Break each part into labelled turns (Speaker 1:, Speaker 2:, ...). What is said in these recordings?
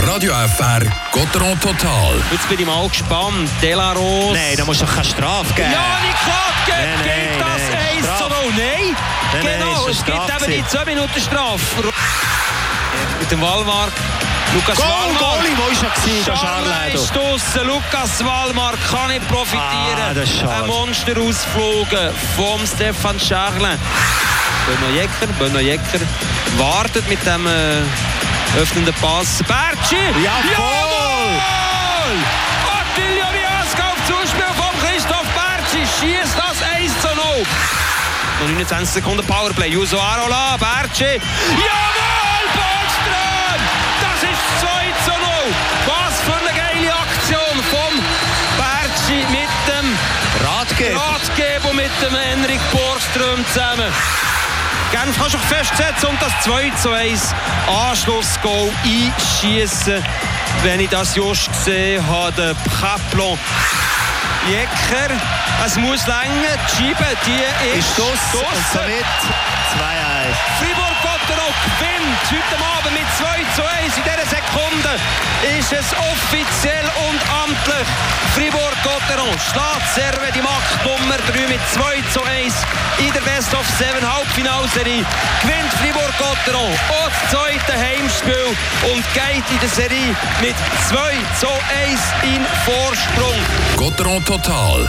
Speaker 1: Radio FR Gotteron Total.
Speaker 2: Jetzt bin ich mal gespannt. Delaros.
Speaker 3: Nein, da muss doch keine Strafe geben.
Speaker 2: Janik Klatke, geht das 1-0? Nein. Genau, es gibt eben die 2 Minuten Strafe. Mit dem Wallmark. Lukas Wallmark.
Speaker 3: Goalie, wo ist er gewesen?
Speaker 2: Scharley ist draussen. Lukas Wallmark kann nicht profitieren.
Speaker 3: Das ist schade.
Speaker 2: Ein Monster ausgeflogen vom Stefan Scharley. Benoit Jecker wartet mit dem öffnenden Pass. Bertschi!
Speaker 3: Jawohl!
Speaker 2: Attilio Biasca auf Zuspiel von Christoph Bertschi. Schießt das 1-0. Noch 29 Sekunden Powerplay. Juso Arola, Bertschi. Jawohl, Borgström! Das ist 2-0. Was für eine geile Aktion von Bertschi mit dem Ratgeber und mit dem Henrik Borgström zusammen. Genf kannst du festsetzen und das 2-1 Anschlussgoal einschießen. Wenn ich das just gesehen habe, der Paplon Jecker, es muss länger, die Scheibe, die ist draussen.
Speaker 3: Und somit 2-1.
Speaker 2: Fribourg-Gotteron gewinnt heute Abend mit 2-1. In dieser Sekunde ist es offiziell und amtlich. Fribourg-Gotteron schlägt Serve die Macht Nummer 3 mit 2-1 in der Best of 7 Halbfinalserie. Gewinnt Fribourg-Gotteron auch das zweite Heimspiel und geht in der Serie mit 2-1 in Vorsprung.
Speaker 1: Gotteron Total.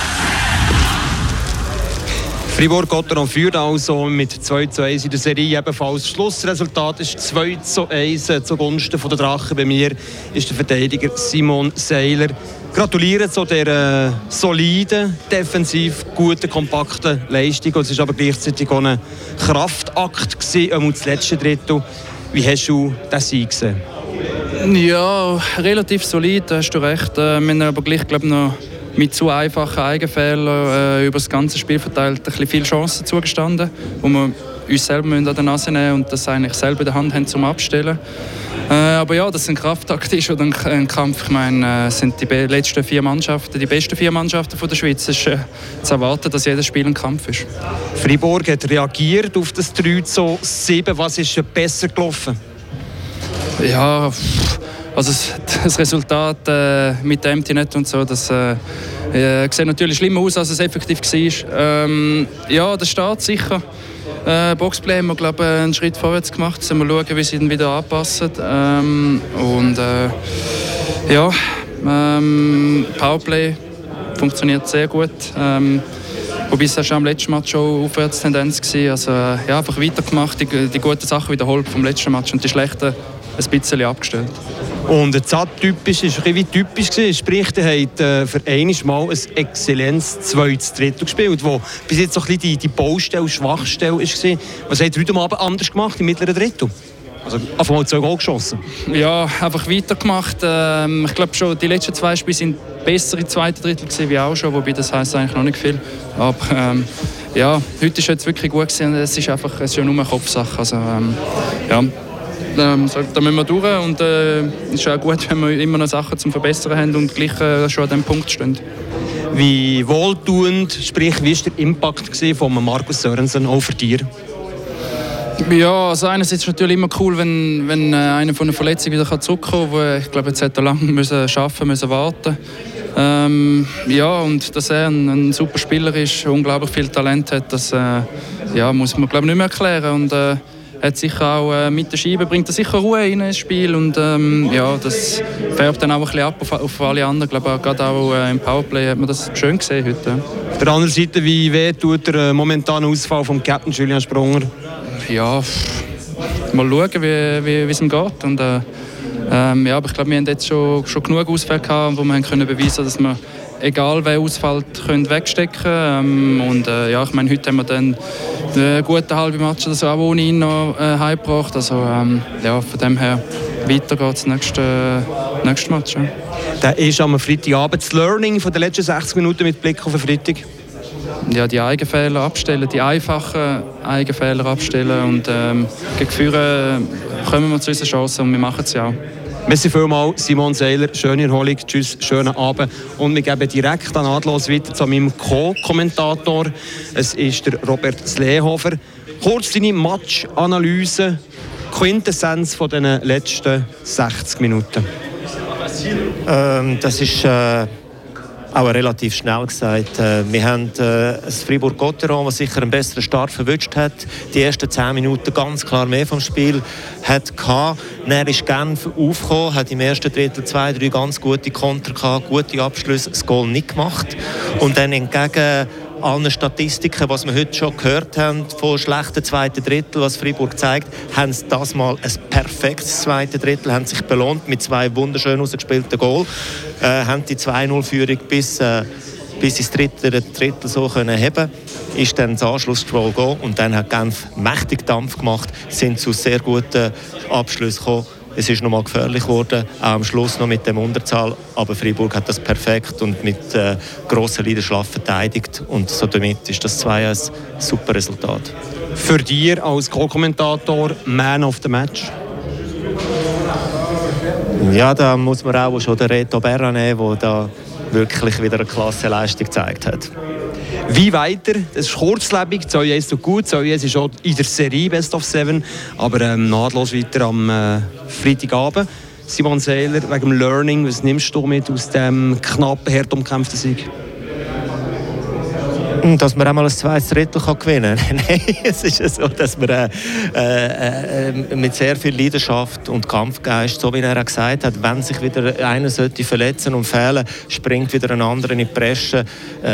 Speaker 4: Fribourg-Gotteron führt also mit 2-1 in der Serie ebenfalls. Das Schlussresultat ist 2-1 zugunsten der Drachen. Bei mir ist der Verteidiger Simon Seiler. Gratuliere zu dieser soliden, defensiv guten, kompakten Leistung. Es war aber gleichzeitig auch ein Kraftakt gewesen, das letzte Drittel. Wie hast du das Sieg gesehen?
Speaker 5: Ja, relativ solid, hast du recht. Wir haben aber gleich, glaube ich, noch mit zu einfachen Eigenfehlern über das ganze Spiel verteilt ein bisschen viele Chancen zugestanden, wo wir uns selber an der Nase nehmen und das eigentlich selber in der Hand haben zum Abstellen. Aber ja, dass es ein Kraftakt ist oder ein Kampf, ich meine, sind die letzten 4 Mannschaften, die besten 4 Mannschaften von der Schweiz. Es ist zu erwarten, dass jedes Spiel ein Kampf ist.
Speaker 4: Fribourg hat reagiert auf das 3-7. Was ist besser gelaufen?
Speaker 5: Ja, also das Resultat mit dem Empty Net und so, das sieht natürlich schlimmer aus, als es effektiv war. Ja, der Start sicher. Boxplay haben wir, glaube ich, einen Schritt vorwärts gemacht. Jetzt müssen wir schauen, wie sie ihn wieder anpassen. Powerplay funktioniert sehr gut. Wobei es schon am letzten Match schon Aufwärtstendenz war. Also, einfach weitergemacht, die guten Sachen wiederholt vom letzten Match und die schlechten ein bisschen abgestellt.
Speaker 4: Und der ZAD-typisch ist ein bisschen typisch gewesen. Sprich, der hat für einmal mal ein Exzellenz-zweites Drittel gespielt, wo bis jetzt so ein bisschen die Baustelle, Schwachstelle war. Was hat er heute Abend anders gemacht im mittleren Drittel? Also einfach mal 2 Goal geschossen.
Speaker 5: Ja, einfach weitergemacht. Ich glaube schon, die letzten 2 Spiele sind besser im zweiten Drittel gewesen, wie auch schon, wobei das heisst eigentlich noch nicht viel. Aber ja, heute ist es wirklich gut gewesen. Es ist ja nur eine Kopfsache. Also, da müssen wir durch und es ist auch gut, wenn wir immer noch Sachen zum Verbessern haben und gleich schon an diesem Punkt stehen.
Speaker 4: Wie wohltuend, sprich, wie war der Impact von Markus Sörensen auch für dich?
Speaker 5: Ja, also einerseits ist es natürlich immer cool, wenn einer von einer Verletzung wieder zurückkommen kann. Ich glaube, jetzt hat er lange arbeiten müssen warten. Und dass er ein super Spieler ist, unglaublich viel Talent hat, das muss man, glaube ich, nicht mehr erklären. Und hat sicher auch mit der Scheibe bringt er sicher Ruhe in das Spiel und das färbt dann auch ein bisschen ab auf alle anderen. Ich glaube, gerade auch im Powerplay hat man das schön gesehen heute.
Speaker 4: Auf der anderen Seite, wie weh tut der momentane Ausfall vom Captain Julian Sprunger?
Speaker 5: Ja, mal schauen, wie es ihm geht. Und, aber ich glaube, wir haben jetzt schon genug Ausfälle gehabt, wo wir können beweisen, dass wir egal wer ausfällt, können wegstecken können. Ich meine, heute haben wir dann einen guten halben Match oder so auch ohne ihn noch heimgebracht. Also von dem her weiter geht es nächste Match. Ja.
Speaker 4: Der ist am Freitagabend das Learning von den letzten 60 Minuten mit Blick auf den Freitag.
Speaker 5: Ja, die Eigenfehler abstellen, die einfachen Eigenfehler abstellen und gegen Führen kommen wir zu unseren Chancen und wir machen es ja auch.
Speaker 4: Merci vielmals, Simon Seiler. Schöne Erholung, tschüss, schönen Abend. Und wir geben direkt nahtlos weiter zu meinem Co-Kommentator. Es ist der Robert Slehofer. Kurz deine Matchanalyse Quintessenz von den letzten 60 Minuten?
Speaker 3: Das ist auch relativ schnell gesagt. Wir haben das Fribourg-Gotteron, das sicher einen besseren Start verwünscht hat. Die ersten 10 Minuten ganz klar mehr vom Spiel hat gehabt. Dann ist Genf aufgekommen, hat im ersten Drittel 2-3 ganz gute Konter gehabt, gute Abschlüsse, das Goal nicht gemacht. Und dann entgegen allen Statistiken, was wir heute schon gehört haben, von schlechten zweiten Drittel, was Fribourg zeigt, haben sie das mal ein perfektes zweite Drittel, haben sich belohnt mit 2 wunderschön ausgespielten Goals, haben die 2-0-Führung bis ins dritte Drittel so können heben, ist dann das Anschlussgoal gegangen und dann hat Genf mächtig Dampf gemacht, sind zu sehr guten Abschlüssen gekommen. Es ist nochmal gefährlich geworden, auch am Schluss noch mit dem Unterzahl. Aber Fribourg hat das perfekt und mit grosser Leidenschaft verteidigt. Und so damit ist das 2-1 ein super Resultat.
Speaker 4: Für dich als Co-Kommentator Man of the Match?
Speaker 3: Ja, da muss man auch schon den Reto Berra nehmen, der da wirklich wieder eine Klassenleistung gezeigt hat.
Speaker 4: Wie weiter? Das ist kurzlebig, 2-1 so gut, 2-1 ist auch in der Serie Best of 7, aber nahtlos weiter am Freitagabend. Simon Seiler, wegen dem Learning, was nimmst du mit aus dem knappen, hart umkämpften Sieg?
Speaker 3: Dass man einmal ein zweites Drittel gewinnen kann. Nein, es ist so, dass man mit sehr viel Leidenschaft und Kampfgeist, so wie er auch gesagt hat, wenn sich wieder einer sollte verletzen und fehlen, springt wieder ein anderer in die Bresche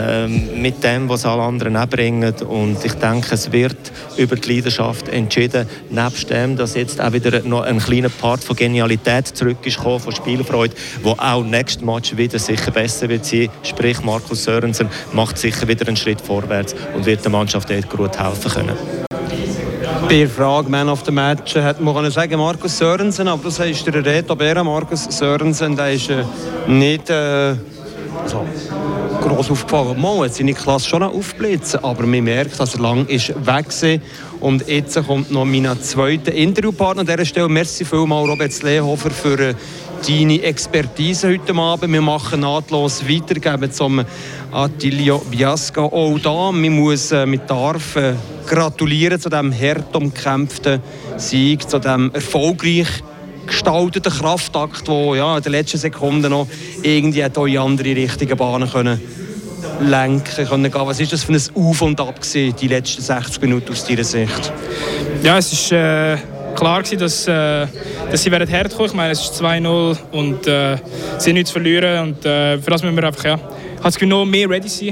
Speaker 3: mit dem, was alle anderen auch bringen. Und ich denke, es wird über die Leidenschaft entschieden. Nebst dem, dass jetzt auch wieder noch ein kleiner Part von Genialität zurück ist gekommen, von Spielfreude, wo auch nächstes Match wieder sicher besser wird sein. Sprich, Markus Sörensen macht sicher wieder einen Schritt vorwärts und wird der Mannschaft dort gut helfen können.
Speaker 4: Bei der Frage Man of the Match hätte man sagen Markus Sörensen, aber das heißt der Reto Berra. Markus Sörensen, der ist nicht so gross aufgefallen. Man hat seine Klasse schon aufblitzen, aber man merkt, dass er lang ist weg war. Und jetzt kommt noch mein zweiter Interviewpartner an dieser Stelle. Merci vielmals, Robert Slehofer, für deine Expertise heute Abend. Wir machen nahtlos weiter, geben zum Attilio Biasca auch da. Man darf gratulieren zu diesem hart umkämpften Sieg, zu diesem erfolgreich gestalteten Kraftakt, der ja, in den letzten Sekunden noch irgendwie in andere richtige Bahnen lenken können. Was war das für ein Auf und Ab gewesen, die letzten 60 Minuten aus deiner Sicht?
Speaker 5: Ja, es war klar gewesen, dass sie hart kommen. Ich meine, es ist 2-0 und sie haben nichts zu verlieren. Und für das müssen wir einfach, ja, ich habe das Gefühl, noch mehr ready sein,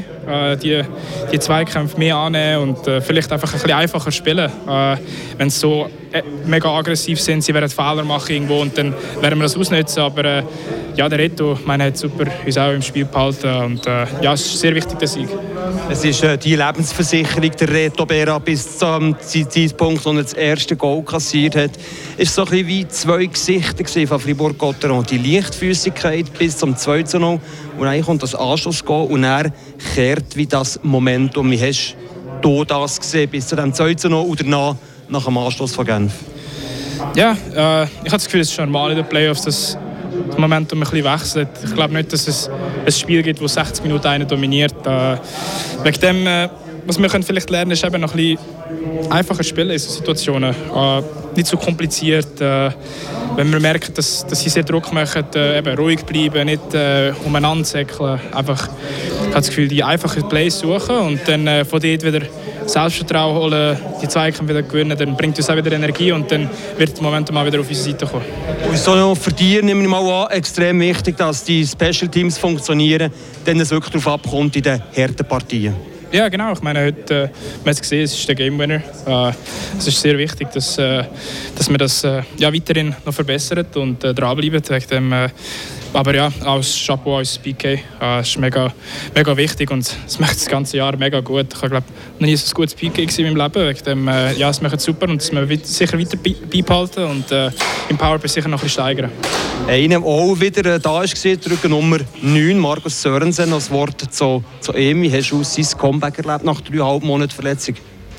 Speaker 5: die Zweikämpfe mehr annehmen und vielleicht einfach ein bisschen einfacher spielen. Wenn sie so mega aggressiv sind, sie werden Fehler machen irgendwo und dann werden wir das ausnutzen. Aber ja, der Reto, hat super uns auch im Spiel behalten und ja, es ist sehr wichtig, der Sieg.
Speaker 4: Es ist die Lebensversicherung der Reto Berra bis zum Zeitpunkt, wo er das erste Goal kassiert hat. Es war so ein bisschen wie 2 Gesichter von Fribourg-Gotteron. Die Leichtfüßigkeit bis zum 2-0 und dann kommt das Anschlussgoal und er kehrt wie das Momentum. Wie hast du das gesehen bis zu dem 2-0 oder nach dem Anschluss von Genf?
Speaker 5: Ja, ich habe das Gefühl, es ist schon normal in den Playoffs, dass das Momentum ein bisschen wechselt. Ich glaube nicht, dass es ein Spiel gibt, wo 60 Minuten einer dominiert. Wegen dem, was wir vielleicht lernen, ist eben noch ein bisschen einfacher spielen in solchen Situationen. Nicht so kompliziert. Wenn wir merken, dass sie sehr Druck machen, eben ruhig bleiben, nicht umeinander säckeln. Einfach, ich habe das Gefühl, die einfachen Plays suchen und dann von dort wieder Selbstvertrauen holen, die Zweikämpfe wieder gewinnen, dann bringt uns auch wieder Energie und dann wird das Momentum auch wieder auf unsere Seite kommen.
Speaker 4: Und so für dich nehme ich mal an, extrem wichtig, dass die Special Teams funktionieren, denn es wirklich darauf abkommt in den harten Partien.
Speaker 5: Ja, genau. Ich meine, heute, man hat es gesehen, es ist der Game Winner. Es ist sehr wichtig, dass wir das ja, weiterhin noch verbessern und dranbleiben. Aber ja, als Chapeau, als PK, ist mega, mega wichtig und es macht das ganze Jahr mega gut. Ich glaube, noch nie so ein gutes PK in meinem Leben. Wegen dem, ja, es macht es super und es müssen wir sicher weiter beibehalten und im Powerplay sicher noch ein bisschen steigern.
Speaker 4: Einer, der auch wieder da war, Rücken Nummer 9, Markus Sörensen. Das Wort zu ihm. Wie hast du sein Comeback erlebt nach 3,5 Monaten Verletzung?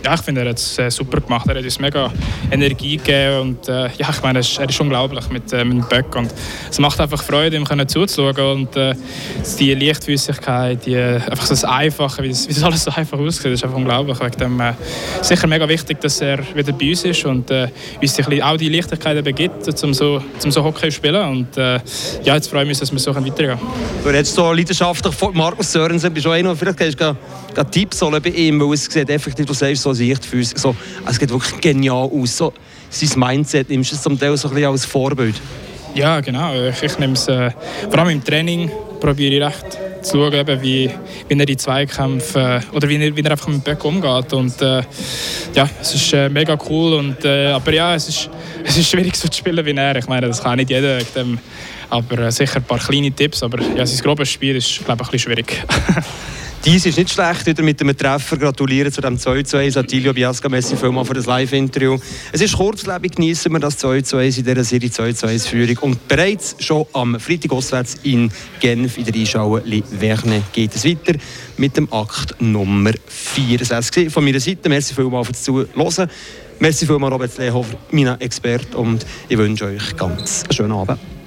Speaker 6: Ja, ich finde, er hat es super gemacht. Er hat uns mega Energie gegeben und ich meine, er ist unglaublich mit dem Böck und es macht einfach Freude, ihm zuzuschauen und die Leichtfüßigkeit, einfach so das Einfache, wie das alles so einfach aussieht, ist einfach unglaublich. Wegen dem sicher mega wichtig, dass er wieder bei uns ist und uns auch die Leichtigkeit eben gibt, um so Hockey zu spielen und jetzt freue ich mich, dass wir so weitergehen können.
Speaker 4: Du redest so leidenschaftlich von Markus Sörensen, bist du auch vielleicht hast du Tipps bei ihm, weil es sieht effektiv, du sagst, so Sichtfüßig, so, es geht wirklich genial aus, so, sein Mindset, nimmst du es zum Teil so ein bisschen als Vorbild? Ja, genau, ich nehme es, vor allem im Training probiere ich recht zu schauen, eben, wie er die Zweikämpfe oder wie er einfach mit dem Böck umgeht und es ist mega cool und, aber ja, es ist schwierig so zu spielen wie er, ich meine, das kann nicht jeder, aber sicher ein paar kleine Tipps, aber ja, sein grobes Spiel ist, glaube ich, ein bisschen schwierig. Dies ist nicht schlecht, wieder mit einem Treffer. Gratulieren zu dem 2:1. Attilio Biasca, merci vielmals für das Live-Interview. Es ist kurzlebig, genießen wir das 2:1 in dieser Serie 2:1-Führung. Und bereits schon am Freitag auswärts in Genf in der Einschauer Verne geht es weiter mit dem Akt Nummer 4. Das war es von meiner Seite. Merci vielmals fürs Zuhören. Merci vielmals Robert Lehofer, mein Experte. Und ich wünsche euch ganz einen schönen Abend.